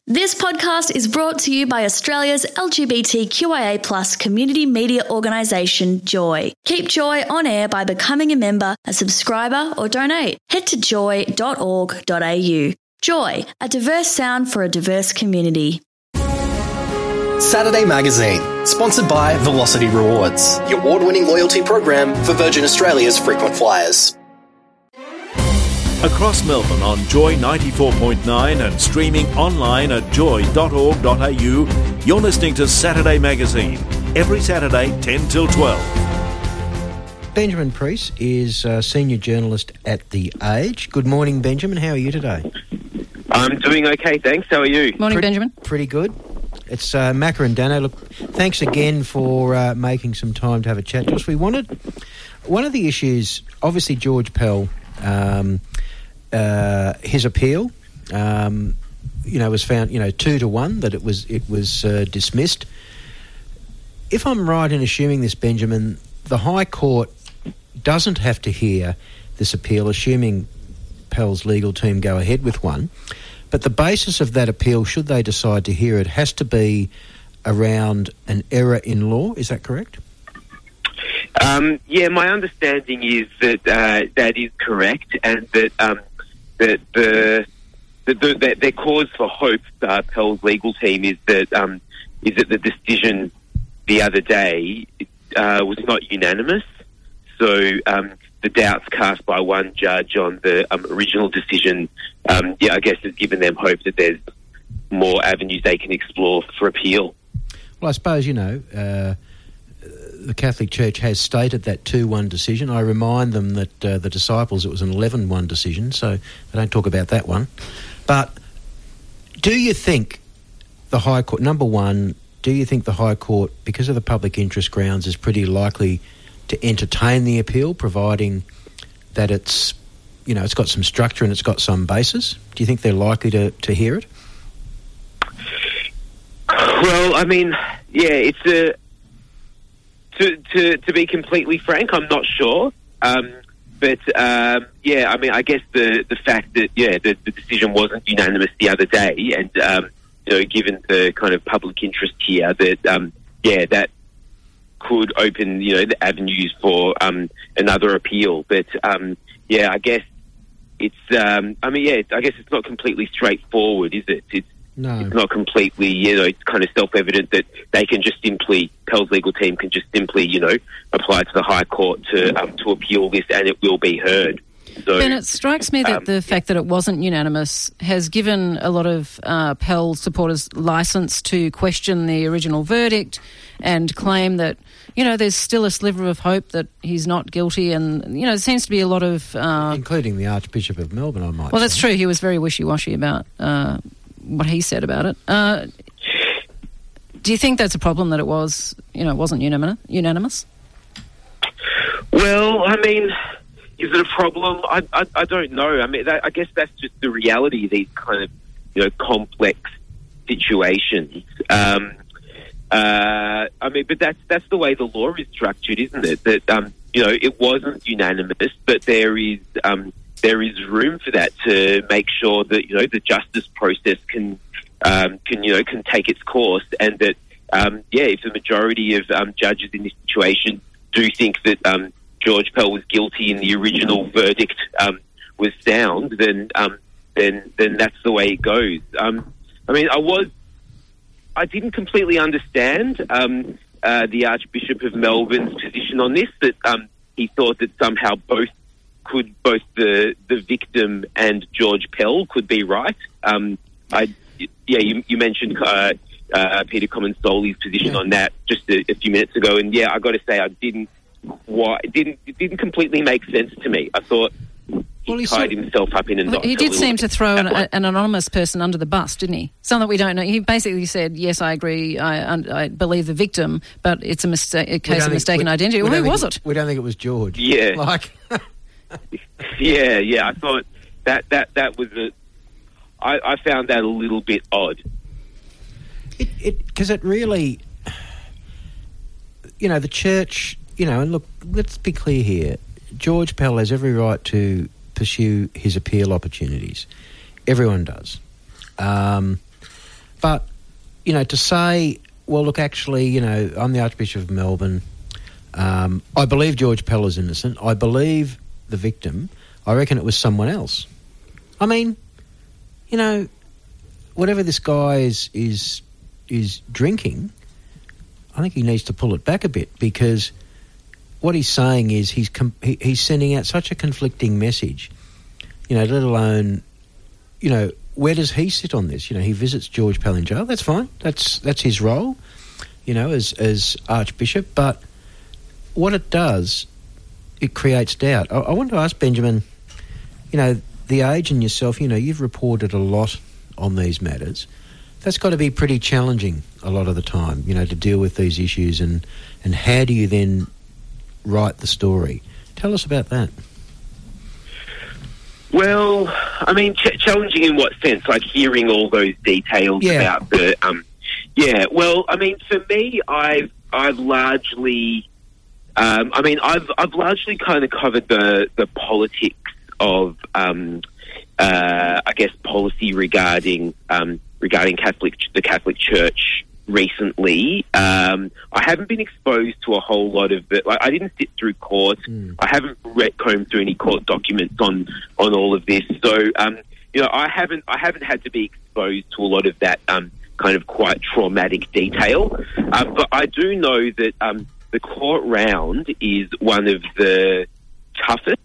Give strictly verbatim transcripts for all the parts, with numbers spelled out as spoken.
This podcast is brought to you by Australia's L G B T Q I A plus community media organisation, Joy. Keep Joy on air by becoming a member, a subscriber or donate. Head to joy dot org dot a u. Joy, a diverse sound for a diverse community. Saturday Magazine, sponsored by Velocity Rewards, the award-winning loyalty program for Virgin Australia's frequent flyers. Across Melbourne on Joy ninety-four point nine and streaming online at joy dot org dot a u, you're listening to Saturday Magazine, every Saturday ten till twelve. Benjamin Priest is a senior journalist at The Age. Good morning, Benjamin. How are you today? I'm doing okay, thanks. How are you? Morning, Pre- Benjamin. Pretty good. It's uh, Macca and Dano. Look, thanks again for uh, making some time to have a chat to us. We wanted... One of the issues, obviously George Pell... Um, Uh, his appeal, um, you know, was found, you know, two to one that it was it was uh, dismissed. If I'm right in assuming this, Benjamin, the High Court doesn't have to hear this appeal, assuming Pell's legal team go ahead with one. But the basis of that appeal, should they decide to hear it, has to be around an error in law. Is that correct? Um, yeah, my understanding is that uh, that is correct, and that um, that the, the, the, the their cause for hope, uh, Pell's legal team, is that um, is that the decision the other day uh, was not unanimous. So um, the doubts cast by one judge on the um, original decision, um, yeah, I guess has given them hope that there's more avenues they can explore for appeal. Well, I suppose, you know, uh, the Catholic Church has stated that two one decision. I remind them that uh, the Disciples, it was an eleven one decision, so they don't talk about that one. But do you think the High Court, number one, do you think the High Court, because of the public interest grounds, is pretty likely to entertain the appeal, providing that it's, you know, it's got some structure and it's got some basis? Do you think they're likely to, to hear it? Well, I mean, yeah, it's a... To, to to be completely frank, I'm not sure. Um, but, um, yeah, I mean, I guess the, the fact that, yeah, the, the decision wasn't unanimous the other day, and, um, you know, given the kind of public interest here, that, um, yeah, that could open, you know, the avenues for um, another appeal. But, um, yeah, I guess it's, um, I mean, yeah, I guess it's not completely straightforward, is it? It's, No. It's not completely, you know, it's kind of self-evident that they can just simply, Pell's legal team can just simply, you know, apply to the High Court to um, to appeal this, and it will be heard. So, Ben, it strikes me that um, the fact that it wasn't unanimous has given a lot of uh, Pell supporters license to question the original verdict and claim that, you know, there's still a sliver of hope that he's not guilty, and, you know, there seems to be a lot of... Uh, Including the Archbishop of Melbourne, I might Well, say. that's true. He was very wishy-washy about... Uh, what he said about it. Uh, do you think that's a problem that it was, you know, it wasn't unanimous? Well, I mean, is it a problem? I, I, I don't know. I mean, that, I guess that's just the reality of these kind of, you know, complex situations. Um, uh, I mean, but that's that's the way the law is structured, isn't it? That, um, you know, it wasn't unanimous, but there is... Um, there is room for that to make sure that, you know, the justice process can, um, can you know, can take its course, and that, um, yeah, if the majority of um, judges in this situation do think that um, George Pell was guilty and the original verdict um, was sound, then, um, then, then that's the way it goes. Um, I mean, I was, I didn't completely understand um, uh, the Archbishop of Melbourne's position on this, that um, he thought that somehow both could both the the victim and George Pell could be right. Um, I yeah, you, you mentioned uh, uh, Peter Comensoli's position yeah. on that just a, a few minutes ago, and yeah, I got to say I didn't why it didn't it didn't completely make sense to me. I thought he well, he tied saw, himself up in a knot. He did seem bit. to throw an, a, an anonymous person under the bus, didn't he? Something that we don't know. He basically said, "Yes, I agree. I, I believe the victim, but it's a mistake, a case of think, mistaken we, identity." We well, who was it? it? We don't think it was George. Yeah, like. yeah, yeah. I thought that that that was a. I, I found that a little bit odd. It it because it really, you know, the church. You know, and look, let's be clear here. George Pell has every right to pursue his appeal opportunities. Everyone does. Um, But, you know, to say, well, look, actually, you know, I'm the Archbishop of Melbourne. Um, I believe George Pell is innocent. I believe the victim. I reckon it was someone else. I mean, you know, whatever this guy is is is drinking, I think he needs to pull it back a bit, because what he's saying is he's com- he, he's sending out such a conflicting message. You know, let alone, you know, where does he sit on this? You know, he visits George Pell in jail. That's fine. That's that's his role, you know, as as Archbishop. But what it does, it creates doubt. I, I want to ask Benjamin, you know, the Age and yourself, you know, you've reported a lot on these matters. That's got to be pretty challenging a lot of the time, you know, to deal with these issues. And, and how do you then write the story? Tell us about that. Well, I mean, ch- challenging in what sense? Like hearing all those details Yeah. about the... Um, yeah, well, I mean, for me, I've, I've largely... Um, I mean, I've, I've largely kind of covered the, the politics of, um, uh, I guess, policy regarding um, regarding Catholic the Catholic Church recently. Um, I haven't been exposed to a whole lot of it. Like, I didn't sit through court. Mm. I haven't read, combed through any court documents on, on all of this. So, um, you know, I haven't I haven't had to be exposed to a lot of that um, kind of quite traumatic detail. Um, but I do know that um, the court round is one of the toughest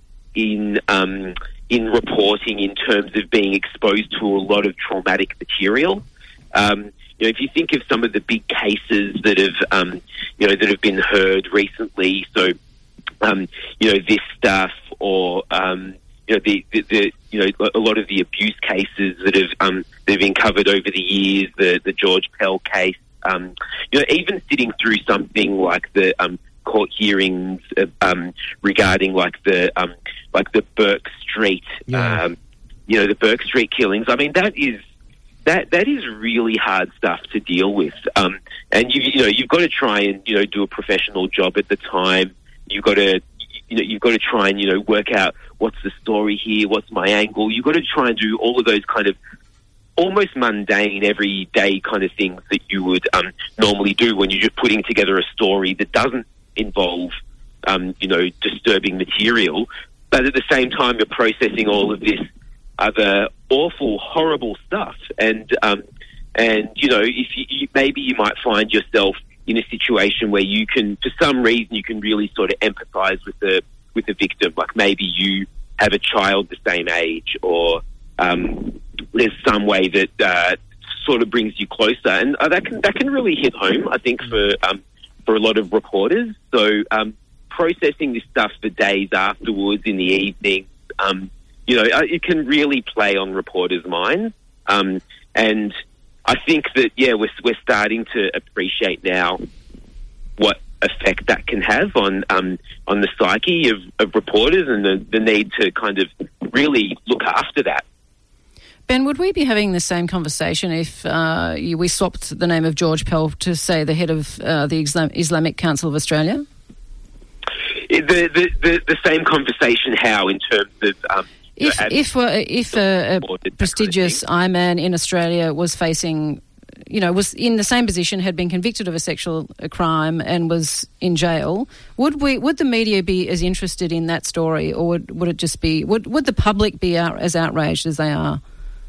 in um, in reporting in terms of being exposed to a lot of traumatic material. Um, you know, if you think of some of the big cases that have, um, you know, that have been heard recently, so um, you know, this stuff, or um, you know, the, the, the you know, a lot of the abuse cases that have um, that have been covered over the years, the the George Pell case. Um, you know, even sitting through something like the um, court hearings uh, um, regarding like the um, like the Burke Street, yeah. um, you know, the Burke Street killings. I mean, that is that that is really hard stuff to deal with. Um, and you you know, you've got to try and you know do a professional job at the time. You've got to you know you've got to try and you know work out what's the story here, what's my angle. You've got to try and do all of those kind of almost mundane, everyday kind of things that you would um, normally do when you're just putting together a story that doesn't involve, um, you know, disturbing material. But at the same time, you're processing all of this other awful, horrible stuff. And, um, and you know, if you, you, maybe you might find yourself in a situation where you can, for some reason, you can really sort of empathise with the with the victim. Like maybe you have a child the same age, or um, there's some way that uh, sort of brings you closer, and uh, that can that can really hit home, I think, for um, for a lot of reporters. So um, processing this stuff for days afterwards, in the evenings, um, you know, it can really play on reporters' minds. Um, and I think that yeah, we're we're starting to appreciate now what effect that can have on um, on the psyche of, of reporters, and the, the need to kind of really look after that. Ben, would we be having the same conversation if uh, you, we swapped the name of George Pell to, say, the head of uh, the Islam- Islamic Council of Australia? The, the, the, the same conversation how, in terms of... Um, if you know, if, uh, if a, a prestigious I man in Australia was facing, you know, was in the same position, had been convicted of a sexual crime and was in jail, would we? Would the media be as interested in that story, or would, would it just be... Would, would the public be out, as outraged as they are?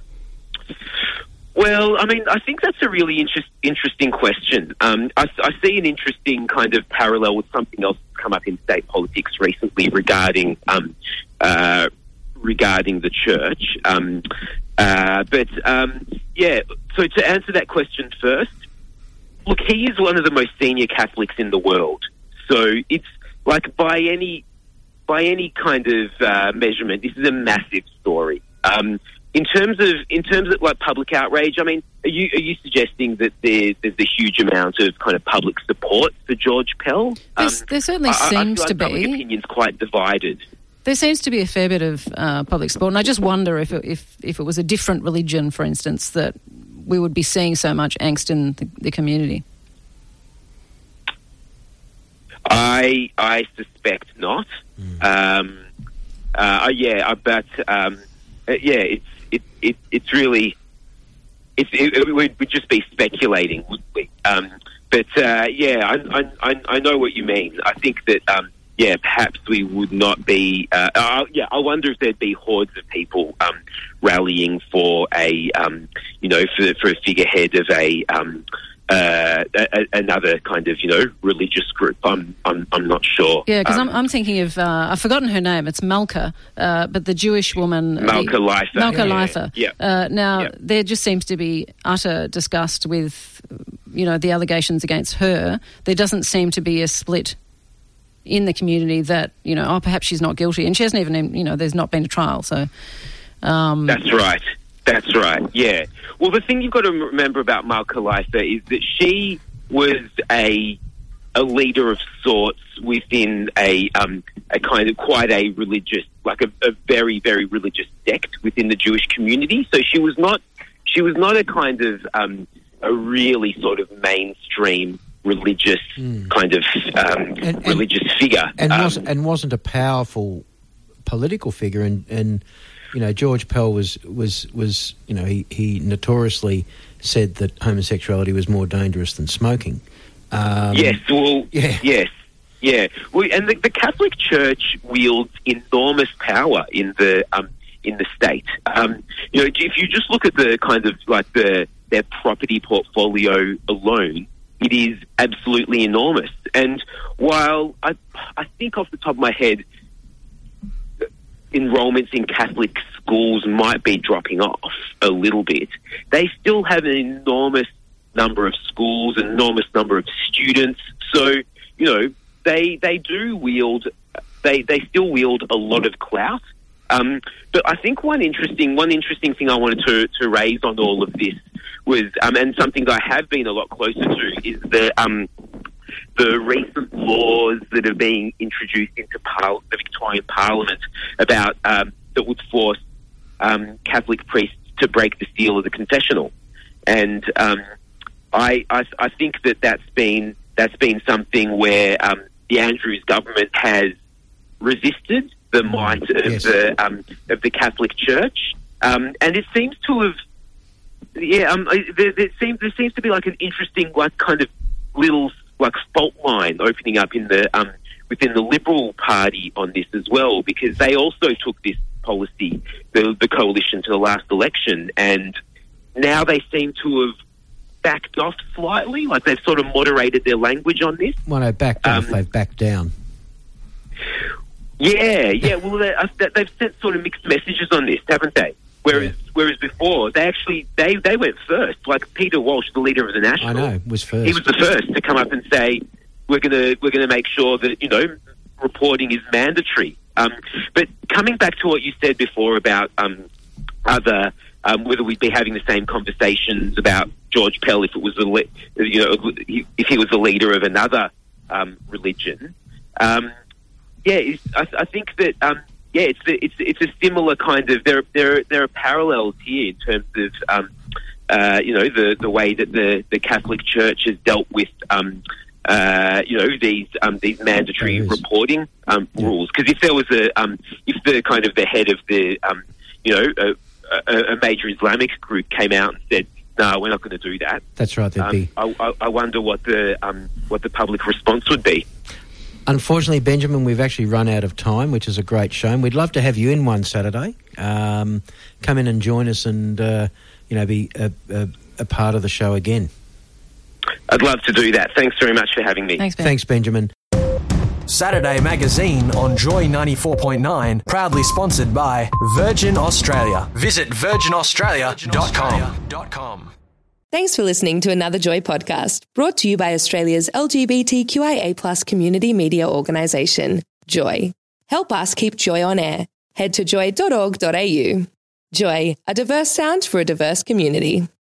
Well, I mean, I think that's a really interest, interesting question. Um, I, I see an interesting kind of parallel with something else that's come up in state politics recently regarding um, uh, regarding the church. Um, uh, but um, yeah, so to answer that question first, look, he is one of the most senior Catholics in the world. So it's like by any by any kind of uh, measurement, this is a massive story. Um, In terms of in terms of like public outrage, I mean, are you are you suggesting that there, there's a huge amount of kind of public support for George Pell? Um, there certainly I, seems I feel like to be. Public opinion's quite divided. There seems to be a fair bit of uh, public support, and I just wonder if it, if if it was a different religion, for instance, that we would be seeing so much angst in the, the community. I I suspect not. Mm. Um, uh, yeah, but um, yeah, it's. It, it it's really it, it, it would we'd just be speculating, wouldn't we? Um, but uh, yeah, I, I I know what you mean. I think that um, yeah, perhaps we would not be. Uh, uh, yeah, I wonder if there'd be hordes of people um, rallying for a um, you know for for a figurehead of a. Um, Uh, a, another kind of, you know, religious group. I'm, I'm, I'm not sure. Yeah, because um, I'm, I'm thinking of, uh, I've forgotten her name. It's Malka, uh, but the Jewish woman, Malka Leifer. Malka yeah, Leifer. Yeah. Uh, now, yeah. there just seems to be utter disgust with, you know, the allegations against her. There doesn't seem to be a split in the community that, you know, oh, perhaps she's not guilty, and she hasn't even, you know, there's not been a trial. So um, that's right. That's right, yeah. Well, the thing you've got to remember about Malka Leifer is that she was a a leader of sorts within a um, a kind of quite a religious, like a, a very, very religious sect within the Jewish community. So she was not she was not a kind of um, a really sort of mainstream religious mm. kind of um, and, and, religious figure, and um, wasn't and wasn't a powerful political figure, and. and You know, George Pell was, was, was you know, he, he notoriously said that homosexuality was more dangerous than smoking. Um, yes, well, yeah. yes, yeah. Well, and the, the Catholic Church wields enormous power in the um, in the state. Um, you know, if you just look at the kind of like the their property portfolio alone, it is absolutely enormous. And while I, I think off the top of my head, enrollments in Catholic schools might be dropping off a little bit, they still have an enormous number of schools, an enormous number of students. So, you know, they they do wield, they, they still wield a lot of clout. Um, but I think one interesting one interesting thing I wanted to, to raise on all of this was, um, and something that I have been a lot closer to, is the um, the recent laws that are being introduced into par- the Victorian Parliament about um, that would force um, Catholic priests to break the seal of the confessional, and um, I, I I think that that's been that's been something where um, the Andrews government has resisted the might of yes. the um, of the Catholic Church, um, and it seems to have yeah um, there, there seems there seems to be like an interesting like kind of little like fault line opening up in the um, within the Liberal Party on this as well, because they also took this policy, the, the coalition, to the last election, and now they seem to have backed off slightly, like they've sort of moderated their language on this. When they backed off, um, they've backed down. Yeah, yeah. Well, they, they've sent sort of mixed messages on this, haven't they? Whereas, yeah. whereas before, they actually they, they went first. Like Peter Walsh, the leader of the National, I know, was first. He was the first to come up and say, "We're gonna we're gonna make sure that, you know, reporting is mandatory." Um, but coming back to what you said before about um, other um, whether we'd be having the same conversations about George Pell if it was the le- you know if he was the leader of another um, religion, um, yeah, it's, I, I think that. Um, Yeah, it's a, it's it's a similar kind of there there there are parallels here in terms of um, uh, you know the, the way that the, the Catholic Church has dealt with um, uh, you know these um, these mandatory reporting um, yeah. rules. Because if there was a um, if the kind of the head of the um, you know a, a, a major Islamic group came out and said, "No, we're not going to do that." That's right. There'd um, be. I, I, I wonder what the um, what the public response would be. Unfortunately, Benjamin, we've actually run out of time, which is a great shame. We'd love to have you in one Saturday. Um, come in and join us and, uh, you know, be a, a, a part of the show again. I'd love to do that. Thanks very much for having me. Thanks, Ben. Thanks, Benjamin. Saturday Magazine on Joy ninety-four point nine, proudly sponsored by Virgin Australia. Visit virgin australia dot com. Thanks for listening to another Joy podcast, brought to you by Australia's L G B T Q I A plus community media organisation, Joy. Help us keep Joy on air. Head to joy dot org dot a u. Joy, a diverse sound for a diverse community.